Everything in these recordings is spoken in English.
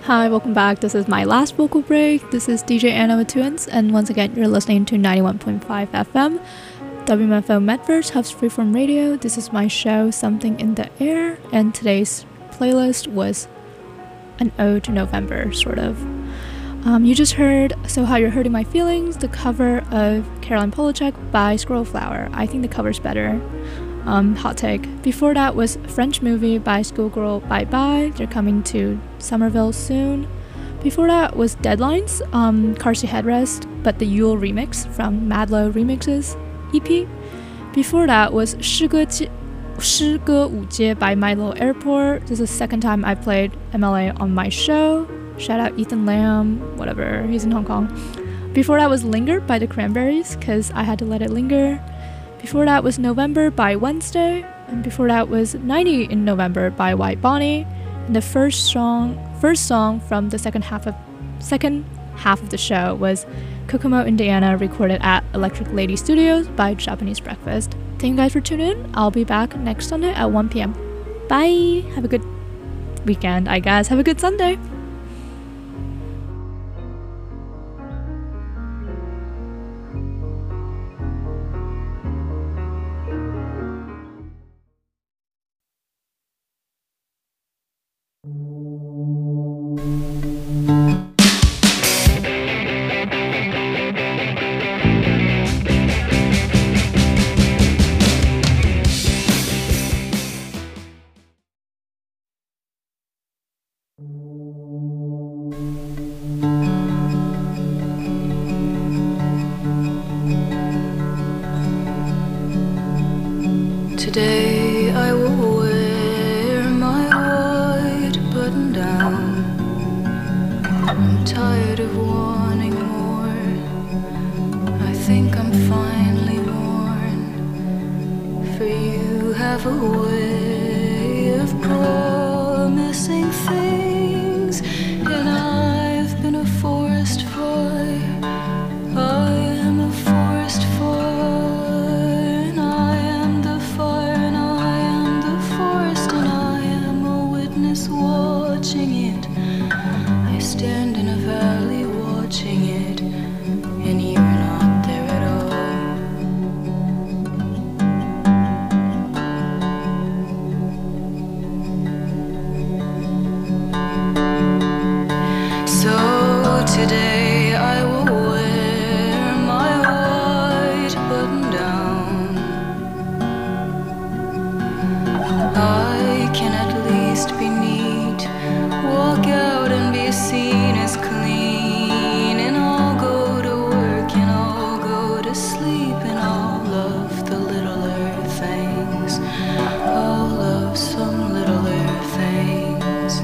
Hi, welcome back. This is my last vocal break. This is DJ Anna with Twins, and once again, you're listening to 91.5 FM, WMFO Medverse, Hubs Freeform Radio. This is my show, Something in the Air, and today's playlist was an ode to November, sort of. You just heard So How You're Hurting My Feelings, the cover of Caroline Polachek by Squirrel Flower. I think the cover's better. Hot take. Before that was French Movie by Schoolgirl Bye Bye. They're coming to Somerville soon. Before that was Deadlines, Car Seat Headrest, but the Yule remix from Madlow Remixes EP. Before that was 诗歌舞街 by Milo Airport. This is the second time I played MLA on my show. Shout out Ethan Lamb, whatever, he's in Hong Kong. Before that was Linger by the Cranberries, because I had to let it linger. Before that was November by Wednesday, and before that was 90 in November by White Bonnie. And the first song from the second half of the show was Kokomo, Indiana, recorded at Electric Lady Studios by Japanese Breakfast. Thank you guys for tuning in. I'll be back next Sunday at 1 p.m. Bye! Have a good weekend, I guess. Have a good Sunday! Today I will wear my white button down. I'm tired of wanting more. I think I'm finally worn. For you have a way of promising things, and I've been a forest fire. I am a forest fire. Watching it, I stand in a valley watching it, and you're not there at all. So today I will wear my white button down. I can at least be neat, walk out and be seen as clean, and I'll go to work and I'll go to sleep, and I'll love the littler things. I'll love some littler things.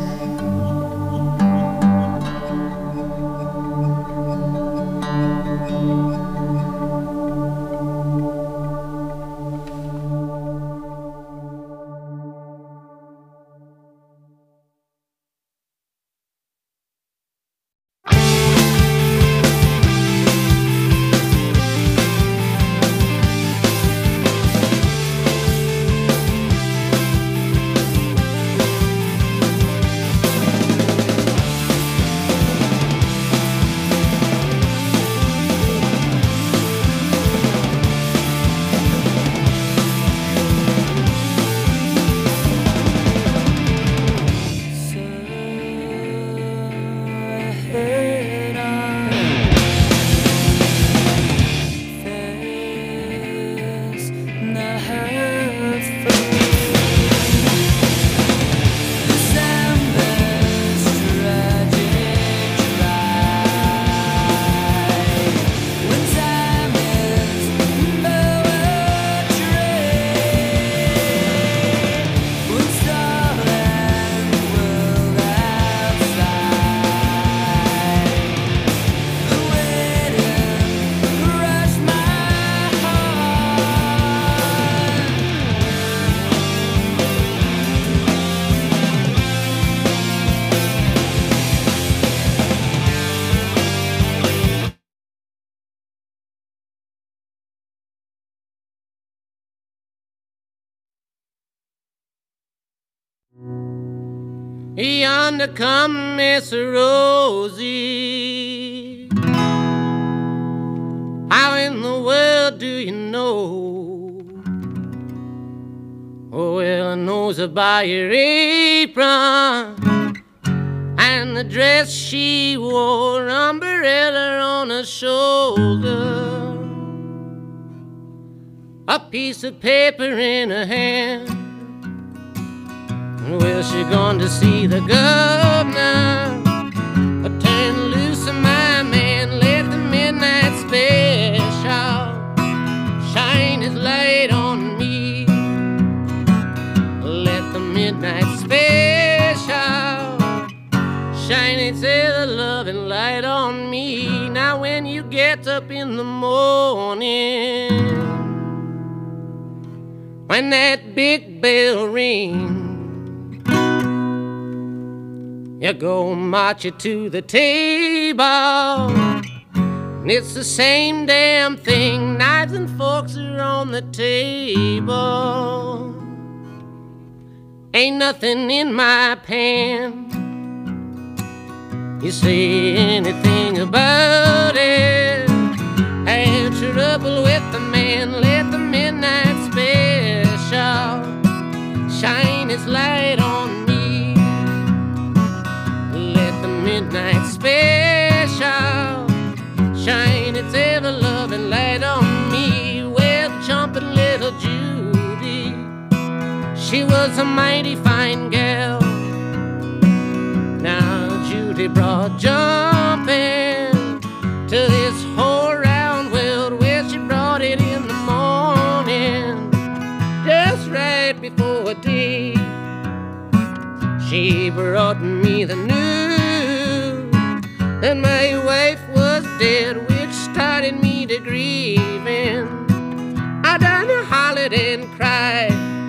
Yonder come Miss Rosie. How in the world do you know? Oh, well, I knows her by her apron and the dress she wore, umbrella on her shoulder, a piece of paper in her hand. Well, she gone to see the governor, turn loose of my man, let the midnight special shine his light on me. Let the midnight special shine its ever-loving light on me. Now when you get up in the morning, when that big bell rings, you go march it to the table. It's the same damn thing, knives and forks are on the table. Ain't nothing in my pan. You say anything about it, I have trouble with the man. Let the midnight special shine its light on me. Let the midnight special shine its ever-loving light on me. Well, jumping little Judy, she was a mighty fine gal. Now Judy brought jumping to this whole round world. Well, she brought it in the morning, just right before day. She brought me the news that my wife was dead, which started me to grieving. I done hollered and cried,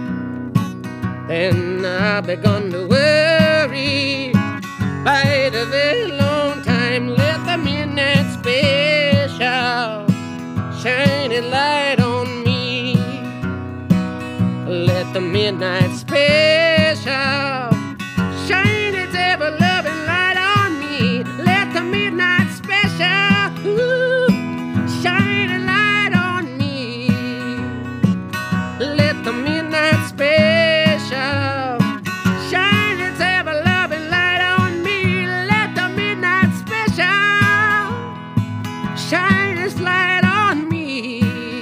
then I begun to worry. By the very long time, let the midnight special shine a light on me. Let the midnight special shine its ever-loving light on me. Let the midnight special shine a light on me. Let the midnight special shine its ever-loving light on me. Let the midnight special shine its light on me.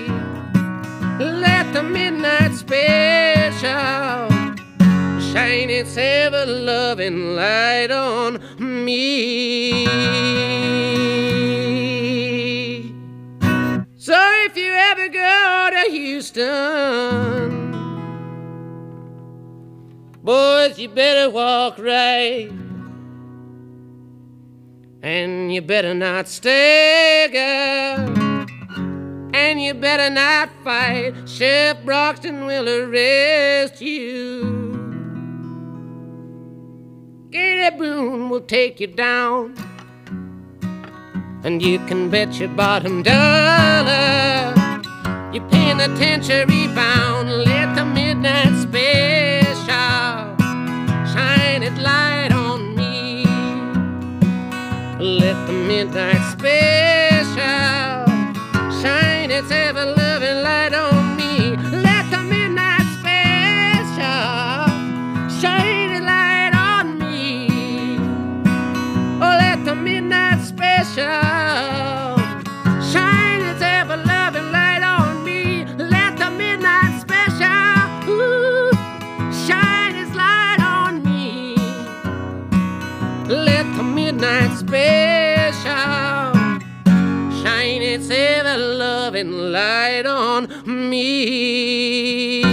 Let the midnight special shine its ever-loving light on me. So if you ever go to Houston, boys, you better walk right, and you better not stay, girl, and you better not fight. Sheriff Broxton will arrest you. Gator Boone will take you down, and you can bet your bottom dollar you're paying a penitentiary bound. Let the midnight special shine its light on me. Let the midnight special shine its ever-loving light on me. Let the midnight special shine its light on me. Oh, let the midnight special shine its ever-loving light on me. Let the midnight special shine its light on me. Let the midnight special shine its ever-loving light on me.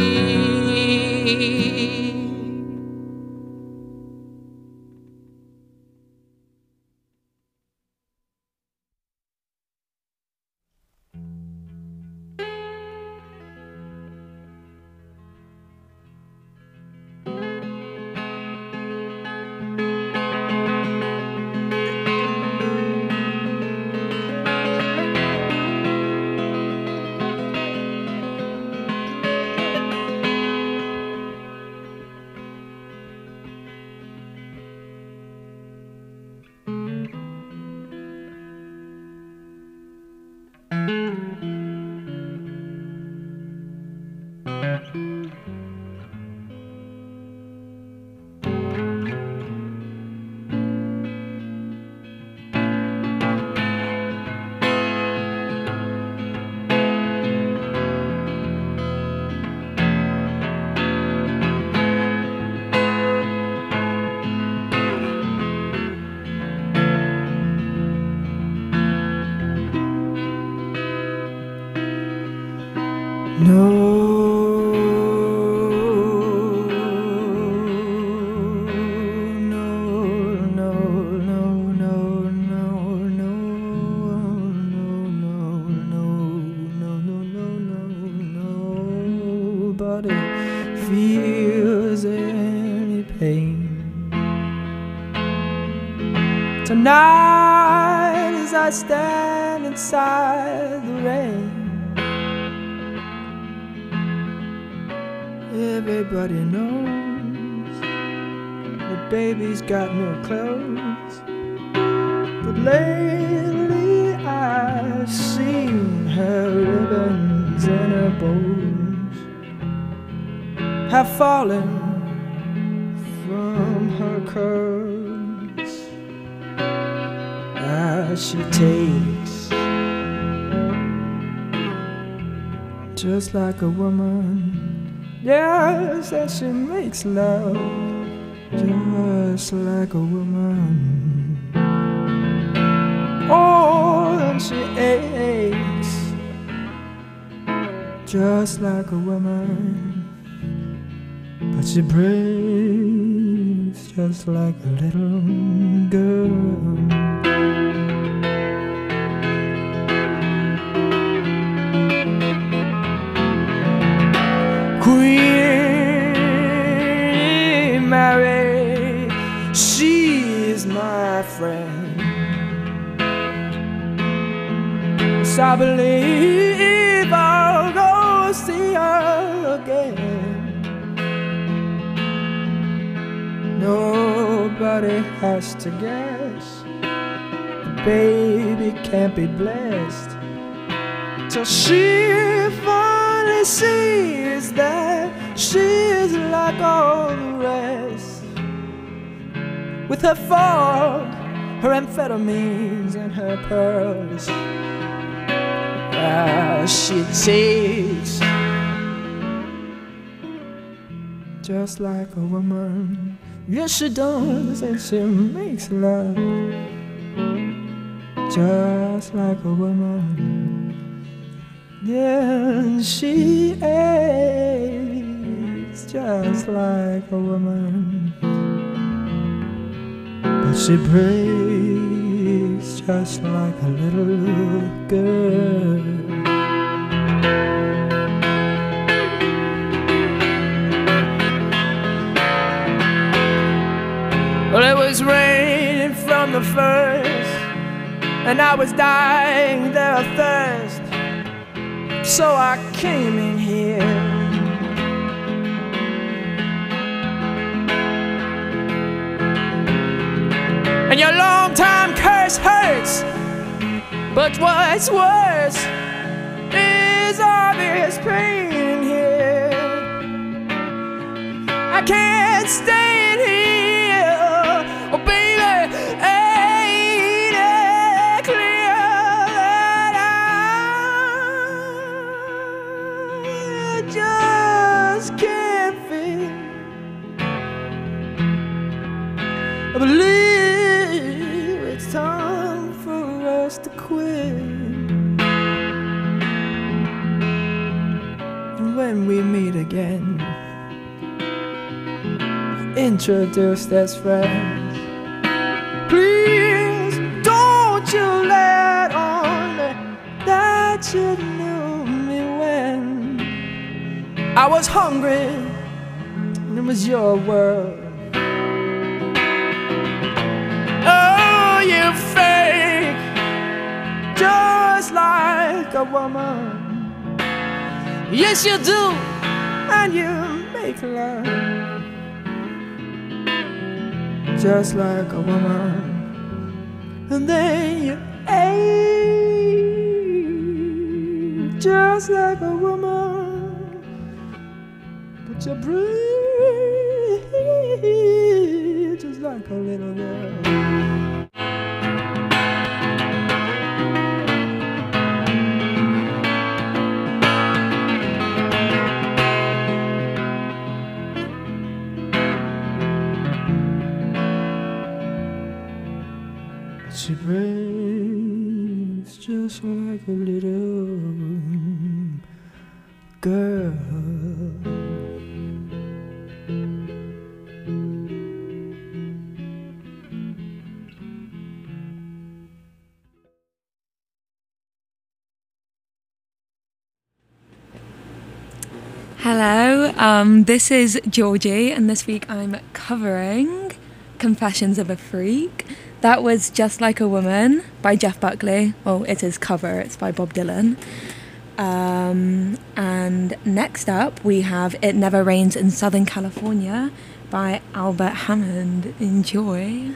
Nobody feels any pain tonight as I stand inside the rain. Everybody knows that baby's got no clothes, but lately I've seen her ribbons and her bows have fallen from her curls as she takes, just like a woman. Yes, and she makes love just like a woman. Oh, and she aches just like a woman, but she breaks just like a little girl. Queen Mary, she's my friend. So I believe I'll go see her again. Nobody has to guess the baby can't be blessed till she finally sees that she's like all the rest, with her fog, her amphetamines and her pearls. She takes just like a woman. Yes, she does, and she makes love just like a woman. Yeah, she aches just like a woman, but she breaks just like a little girl. Well, it was raining from the first, and I was dying there of thirst, so I came in here. And your long-time curse hurts, but what's worse is all this pain here. I can't stay in here, oh baby, ain't it clear that I just can't feel. I believe it's time for us to quit. And when we meet again, introduced as friends, please don't you let on that you knew me when I was hungry and it was your world. Oh, you fake just like a woman. Yes, you do, and you make love just like a woman, and then you ache just like a woman, but you breathe just like a little girl. She breaks just like a little girl. Hello, this is Georgie, and this week I'm covering Confessions of a Freak. That was Just Like a Woman by Jeff Buckley. Well, it is cover, it's by Bob Dylan. And next up we have It Never Rains in Southern California by Albert Hammond. Enjoy.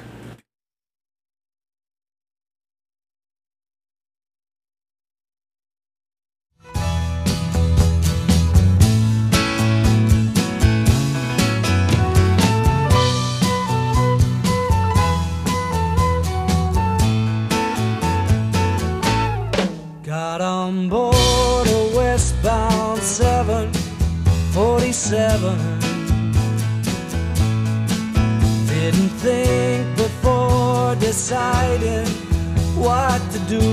Got on board a westbound 747. Didn't think before deciding what to do.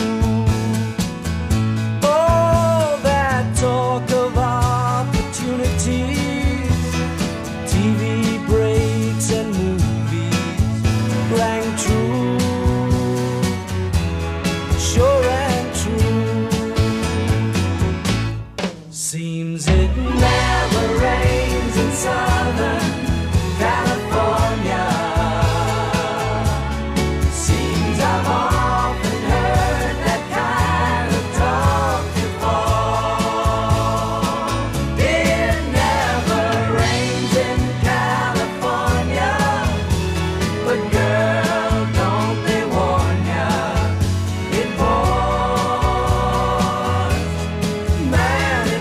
All that talk of opportunities, TV breaks and movies rang true. Sure and true. Seems it never rains in Southern California. Seems I've often heard that kind of talk before. It never rains in California, but girl, don't they warn ya? It pours, man, it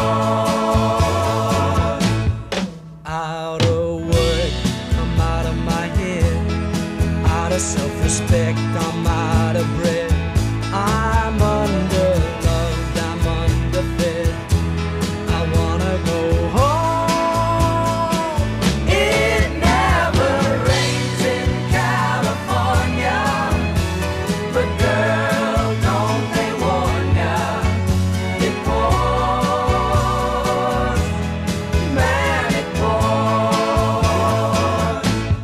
pours. Out of work, I'm out of my head. Out of self-respect, I'm out of breath. I'm underloved, I'm underfed. I wanna go home. It never rains in California, but girl, don't they warn ya? It pours, man, it pours.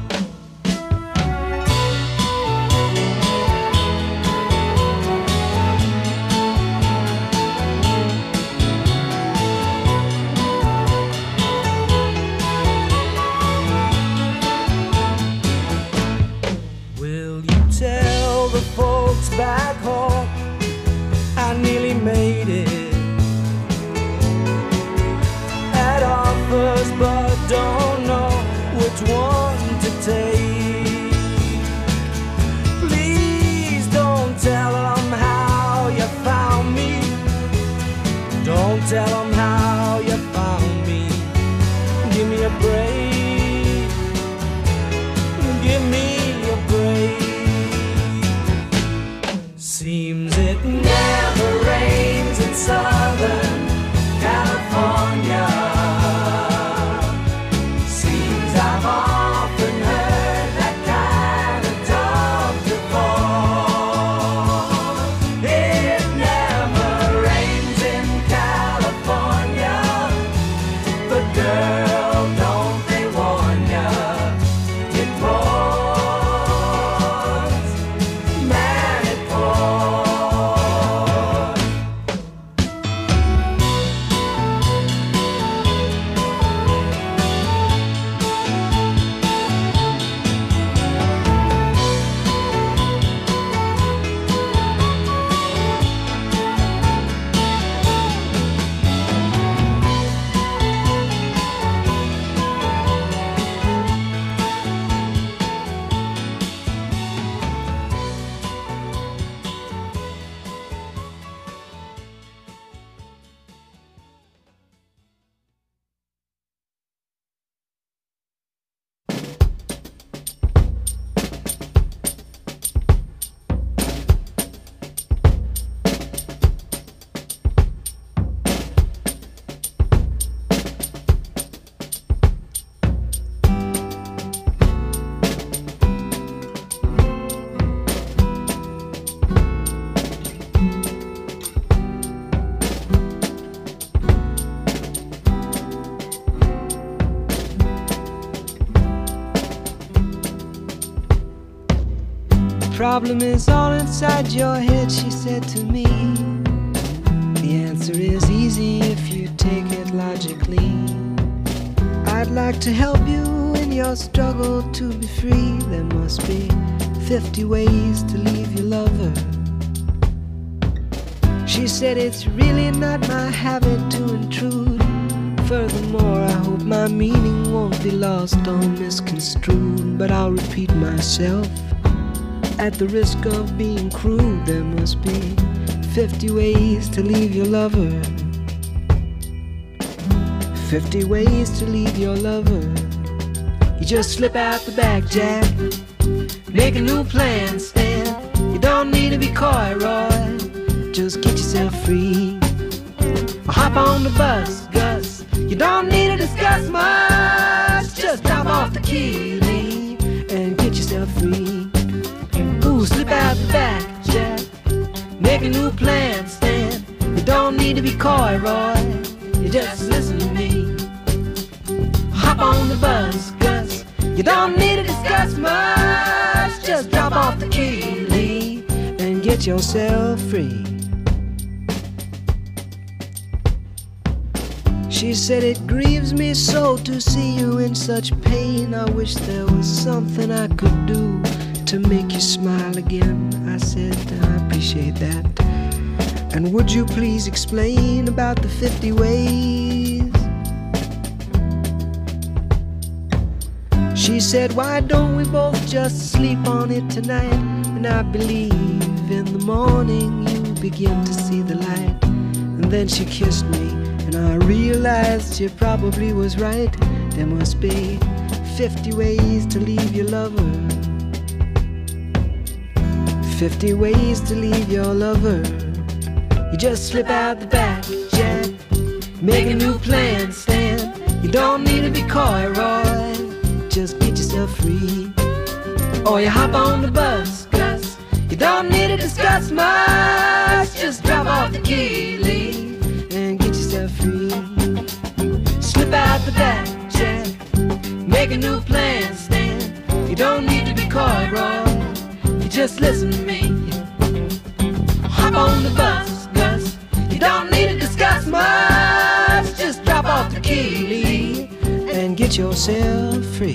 Will you tell the folks back home I nearly made it? Had offers but don't know which one to take. Please don't tell them how you found me. Don't tell them how you found me. Give me a break. Give me a break. Seems it never rains in Southern California. Seems I've often heard that kind of talk before. It never rains in California, but girl, don't they warn ya? It pours, man, it pours. problem is all inside your head, she said to me. The answer is easy if you take it logically. I'd like to help you in your struggle to be free. There must be 50 ways to leave your lover. She said it's really not my habit to intrude. Furthermore, I hope my meaning won't be lost or misconstrued. But I'll repeat myself at the risk of being crude. There must be 50 ways to leave your lover. 50 ways to leave your lover. You just slip out the back, Jack. Make a new plan, Stan. You don't need to be coy, Roy. Just get yourself free. Or hop on the bus, Gus. You don't need to discuss much. Just drop off the key, Lee, and get yourself free. Ooh, slip out the back, Jack. Make a new plan, Stan. You don't need to be coy, Roy. You just listen to me. Hop on the bus, Gus. You don't need to discuss much. Just drop off the key, Lee, and get yourself free. She said it grieves me so to see you in such pain. I wish there was something I could do to make you smile again. I said I appreciate that. And would you please explain about the 50 ways? She said, why don't we both just sleep on it tonight? And I believe in the morning you begin to see the light. And then she kissed me, and I realized she probably was right. There must be 50 ways to leave your lover. 50 ways to leave your lover. You just slip out the back, Jack. Make a new plan, Stan. You don't need to be coy, Roy. Just get yourself free. Or you hop on the bus, Gus. You don't need to discuss much. Just drop off the key, Lee, and get yourself free. Slip out the back, Jack. Make a new plan, Stan. You don't need to be coy, Roy. You just listen to me. Hop on the bus, Gus. You don't need to discuss much. Just drop off the key, Lee, and get yourself free.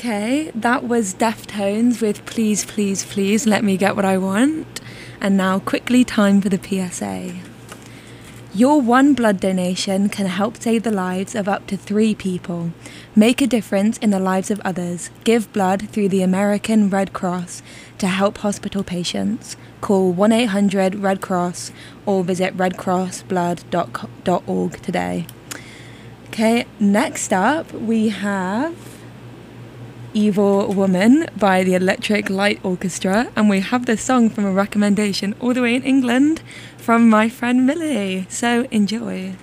Okay, that was Deftones with Please, Please, Please Let Me Get What I Want. And now quickly time for the PSA. Your one blood donation can help save the lives of up to 3 people. Make a difference in the lives of others. Give blood through the American Red Cross to help hospital patients. Call 1-800-RED-CROSS or visit redcrossblood.org today. Okay, next up we have Evil Woman by the Electric Light Orchestra, and we have this song from a recommendation all the way in England from my friend Millie, so enjoy.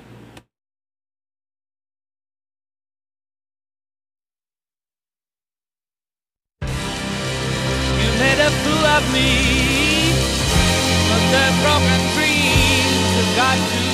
You made a fool of me, but the broken dreams have got to end.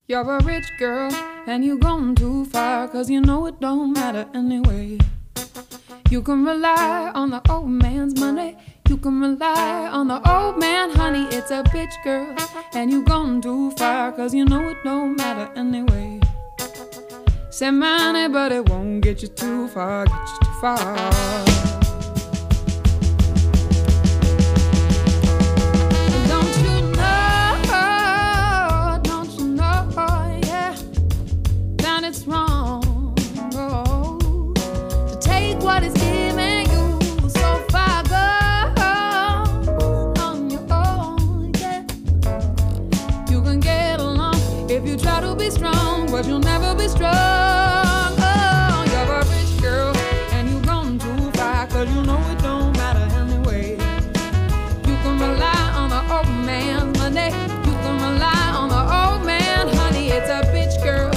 You're a rich girl and you gone too far, 'cause you know it don't matter anyway. You can rely on the old man's money, you can rely on the old man, honey. It's a bitch girl and you gone too far, 'cause you know it don't matter anyway. Say money but it won't get you too far, get you too far. It's wrong to take what is giving you so far, go on your own, yeah. You can get along if you try to be strong, but you'll never be strong. Oh, you're a rich girl and you've gone too far, 'cause you know it don't matter anyway. You can rely on the old man's money, you can rely on the old man, honey. It's a bitch girl,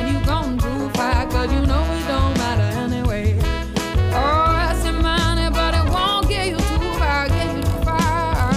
'cause you know it don't matter anyway. Oh, I said money, but it won't get you too far, get you too far.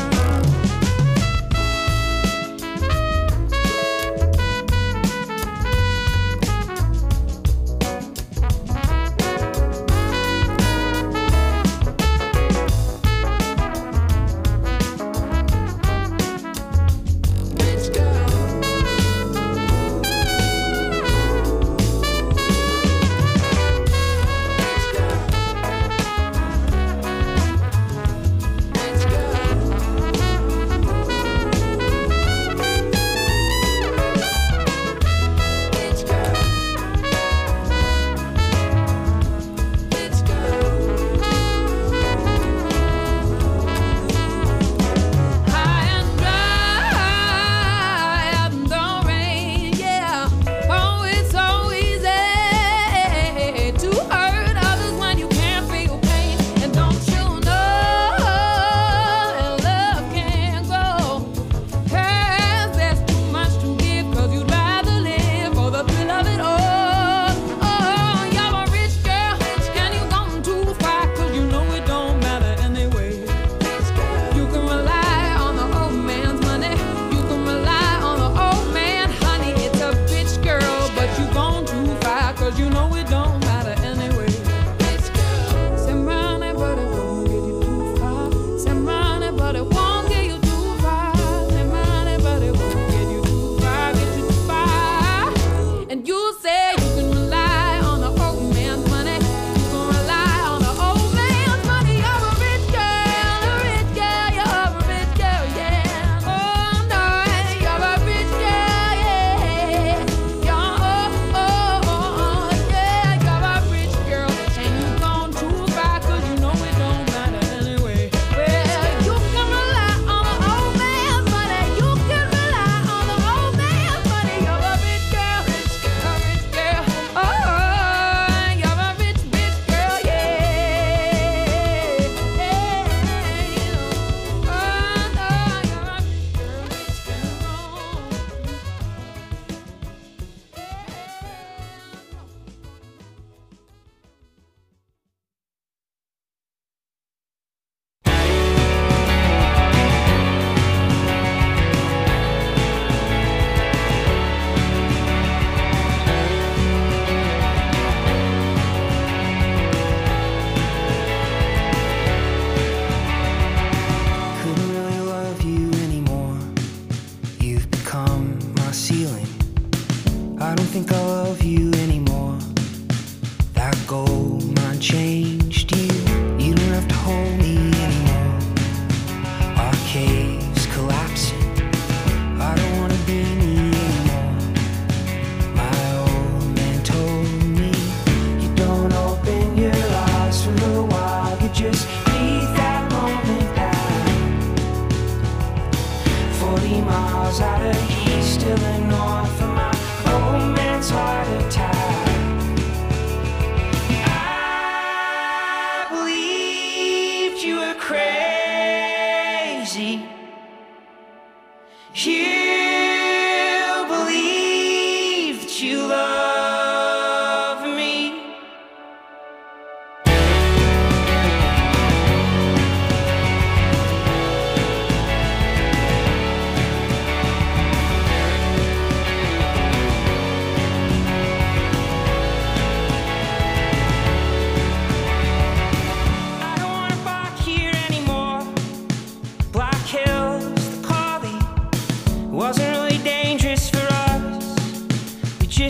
miles out of east to the north of my old man's heart attack.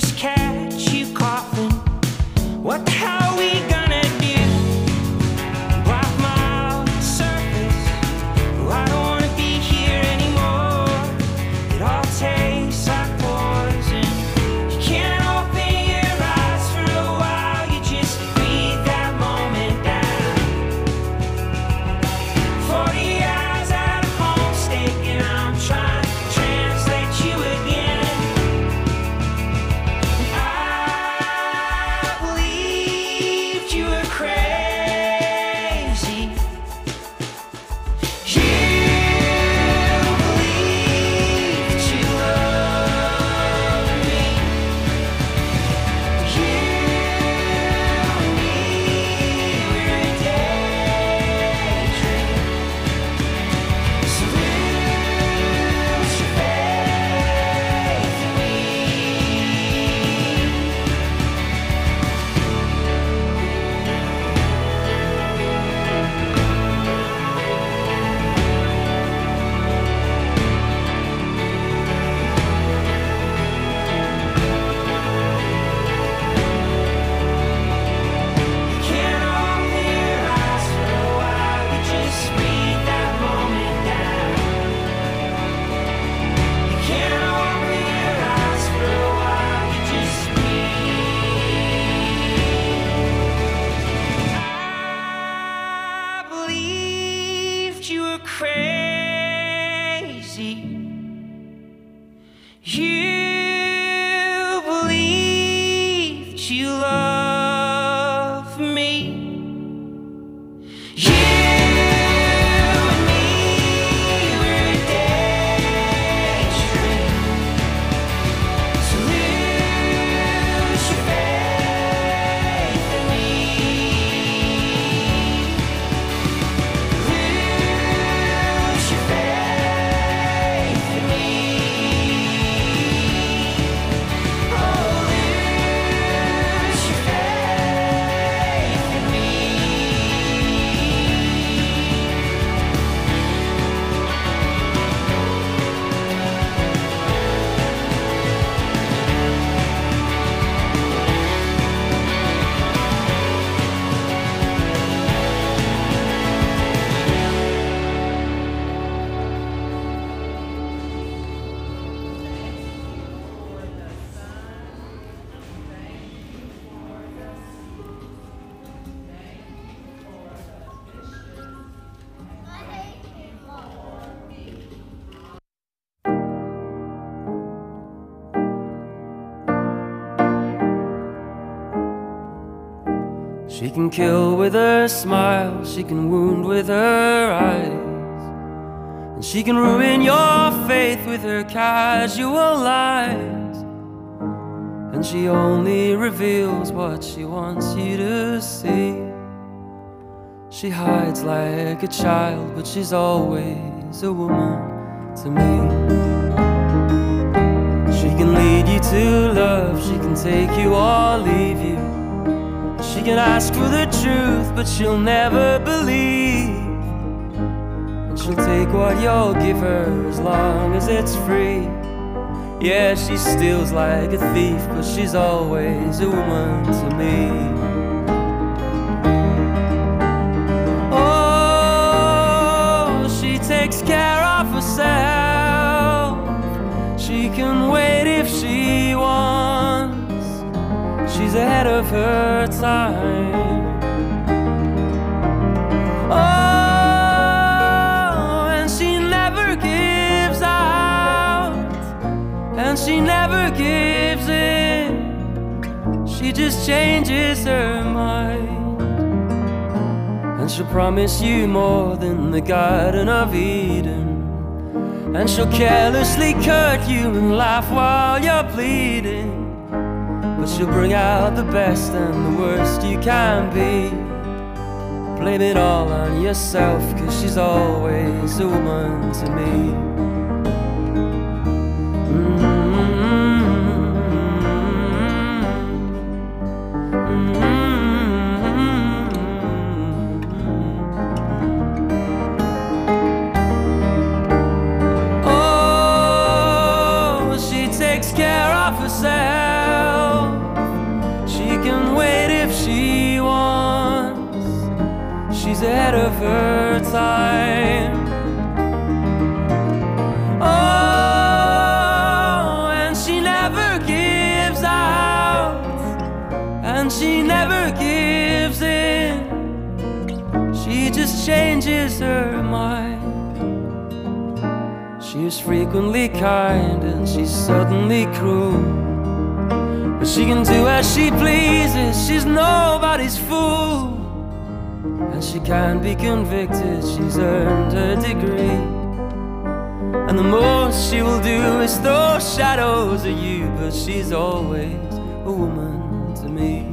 just catch you coughing. What the hell are we gonna do? Wipe my surface. Oh, I don't wanna be here anymore. It all tastes like poison. You can't open your eyes for a while. You just breathe that moment down. 40 hours at a home stake, and I'm trying to translate you again. I believed you were crazy. You believed you loved me. You and me were a daydream. So lose your faith in me. Can't open your eyes for a while. You just breathe that moment down. You can't open your eyes for a while. You just breathe. I believed you were crazy. You believed you loved me. You and me were a daydream. So lose your faith in me. Lose your faith in me. Oh, lose your faith in me. She can kill with her smile, she can wound with her eyes, and she can ruin your faith with her casual lies. And she only reveals what she wants you to see. She hides like a child, but she's always a woman to me. She can lead you to love, she can take you or leave you. She can ask for the truth, but she'll never believe. And she'll take what you'll give her as long as it's free. Yeah, she steals like a thief, but she's always a woman to me. Oh, she takes care of herself. She can wait if she wants. She's ahead of her time. Oh, and she never gives out, and she never gives in. She just changes her mind, and she'll promise you more than the Garden of Eden. And she'll carelessly cut you and laugh while you're bleeding. But she'll bring out the best and the worst you can be. Blame it all on yourself, 'cause she's always a woman to me. Oh, she takes care of herself. she's ahead of her time. Oh, and she never gives out, and she never gives in. She just changes her mind. She is frequently kind and she's suddenly cruel, but she can do as she pleases, she's nobody's fool. And she can't be convicted, she's earned her degree. And the most she will do is throw shadows at you, but she's always a woman to me.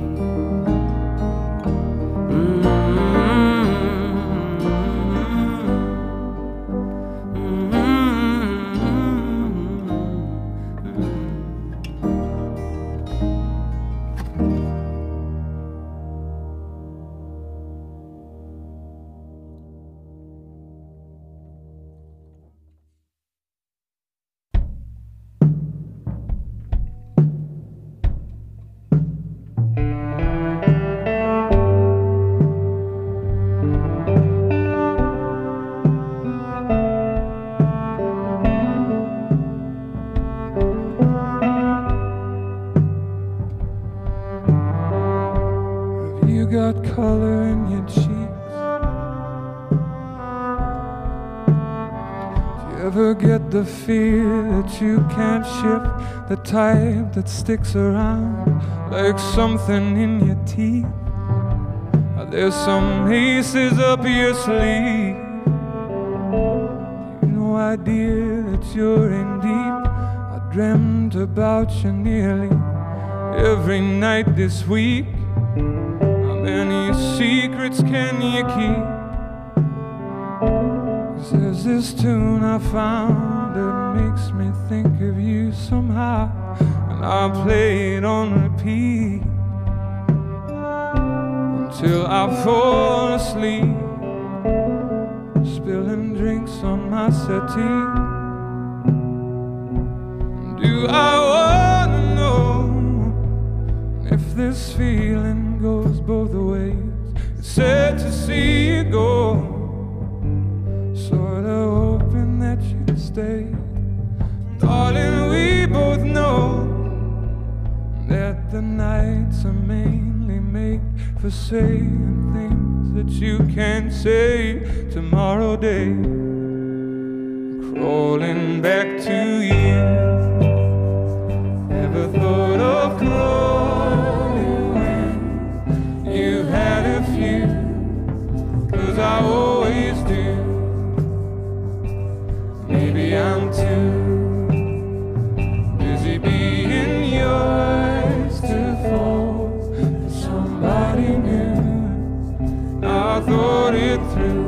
Got color in your cheeks. Do you ever get the fear that you can't shift, the type that sticks around like something in your teeth? Are there some aces up your sleeve? You no idea that you're in deep. I dreamt about you nearly every night this week. Any secrets can you keep? 'Cause there's this tune I found that makes me think of you somehow, and I play it on repeat until I fall asleep, spilling drinks on my settee. Do I wanna know if this feeling goes both ways? It's sad to see you go, sorta hoping that you'd stay. Darling, we both know that the nights are mainly made for saying things that you can't say tomorrow day. Crawling back to you, never thought of crawling when you had a few, 'cause I always do. Maybe I'm too busy being yours to fall for somebody new. I thought it through.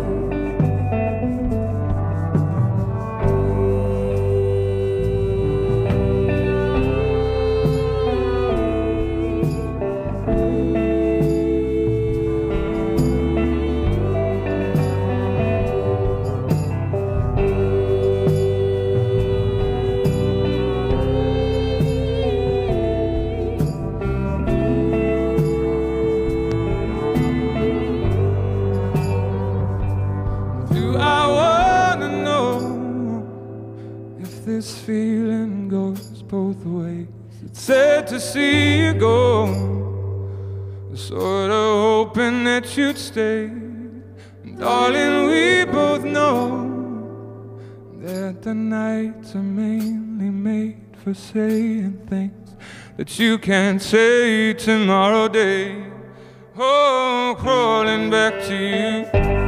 This feeling goes both ways. It's sad to see you go, sorta hoping that you'd stay. Darling, we both know that the nights are mainly made for saying things that you can't say tomorrow day. Oh, crawling back to you.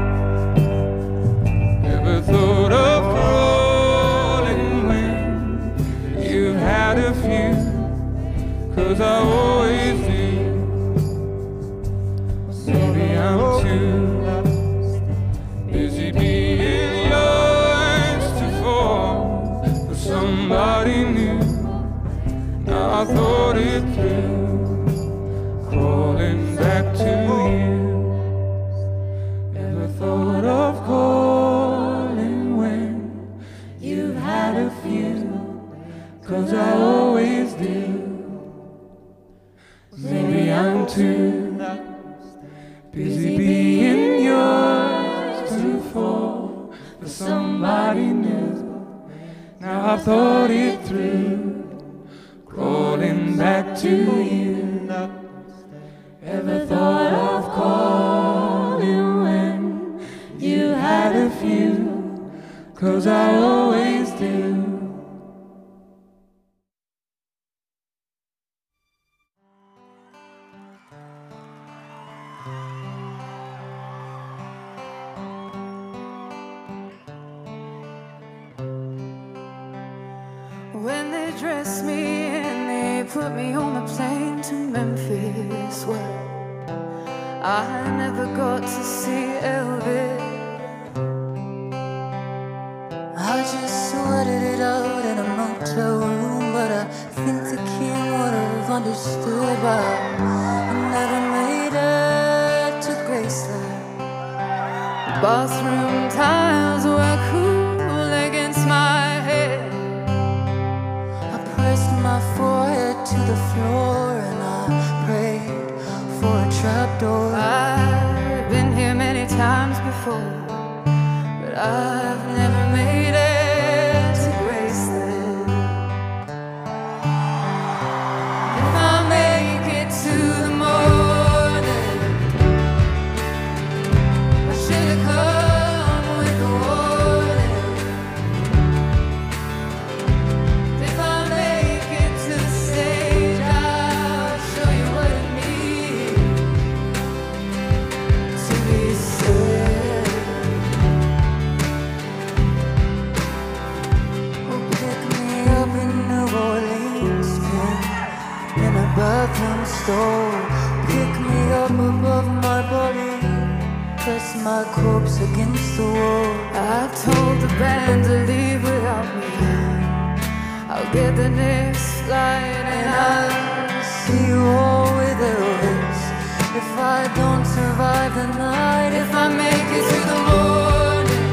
Never thought of crawling when you had a few, 'cause I always do. Maybe I'm too busy being yours to fall for somebody new. Now I thought it through, crawling back to you. Never thought of calling when you've had a few, 'cause I always do. Maybe I'm too busy being yours somebody new. Now I've thought it through, crawling back to you. Ever thought of calling when you had a few? 'Cause I always do. When they dressed me and they put me on the plane to Memphis, well, I never got to see Elvis. I just sweated it out in a motel room, but I think the king would have understood why I never made it to Graceland. The bathroom tiles were cool against my head. Pressed my forehead to the floor and I prayed for a trapdoor. I've been here many times before, but I've never made it to Graceland. If I make it to the morning, I should have come with a warning. If I make it to the stage, I'll show you what it means to be sad. Oh, pick me up in New Orleans, in a bathroom stall. Pick me up above my body, press my corpse against the wall. I've told the band to leave without me. I'll get the next flight and I'll see you all with Elvis. If I don't survive the night, if I make it to the morning,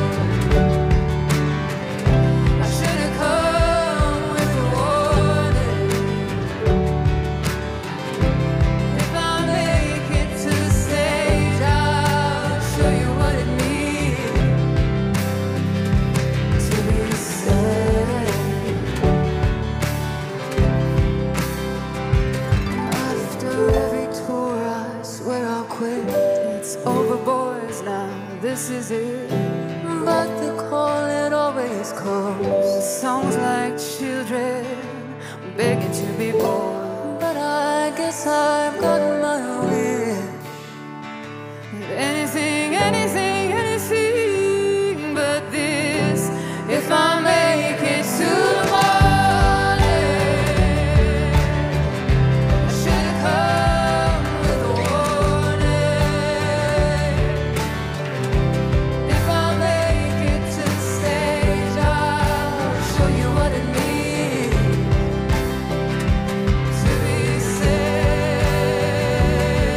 I should have come with a warning. If I make it to the stage, I'll show you what it means to be sad. After every tour, I swear I'll quit. It's over, boys, now this is it. But the call, it always comes. Songs like children begging to be born. But I guess I've got my wish. Anything, anything, anything but this. If I make it to the morning, I should have come with a warning. If I make it to the stage, I'll show you what it means to be sad.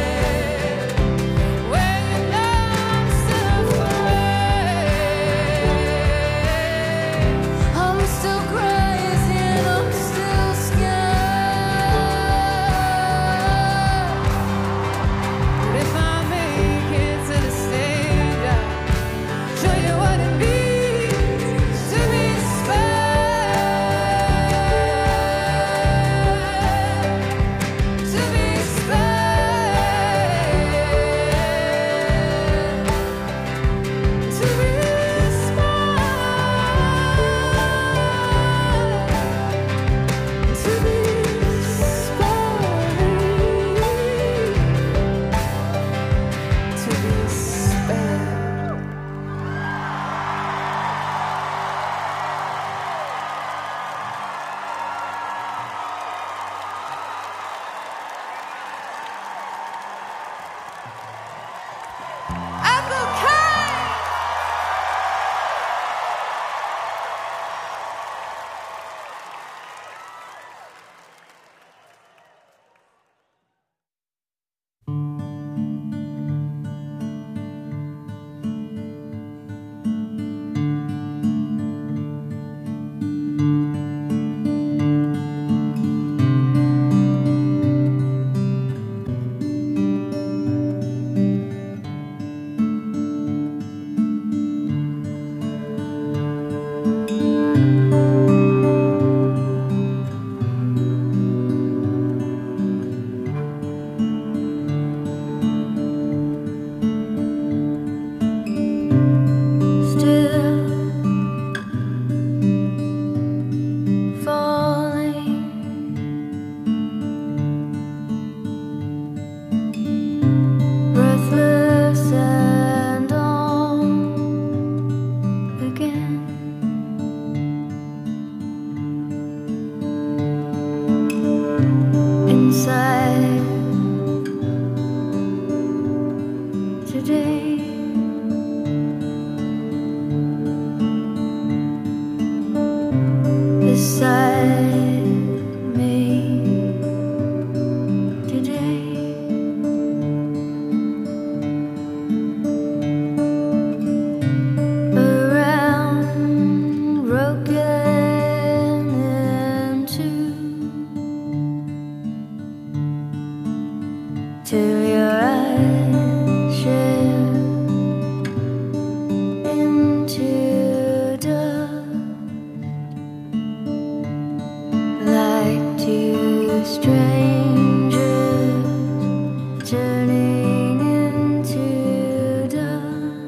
strangers turning into dust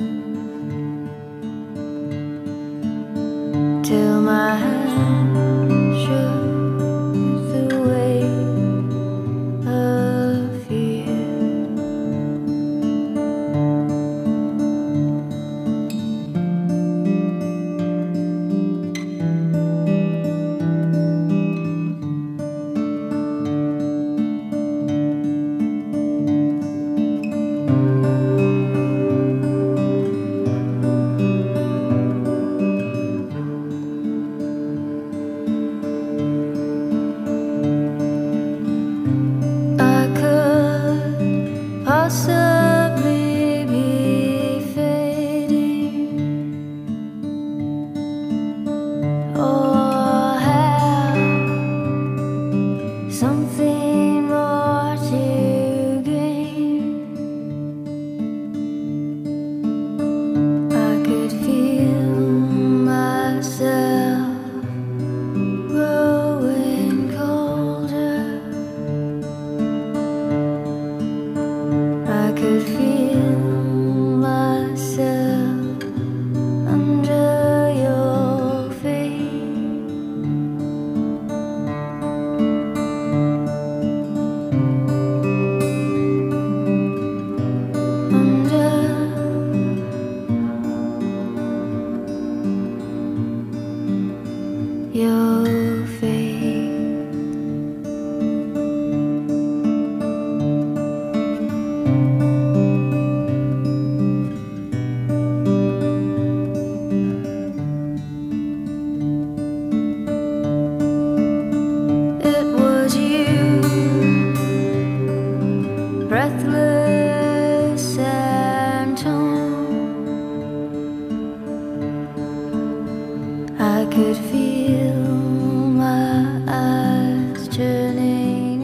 till my hand shook the weight of fear. I could possibly be fading, or have something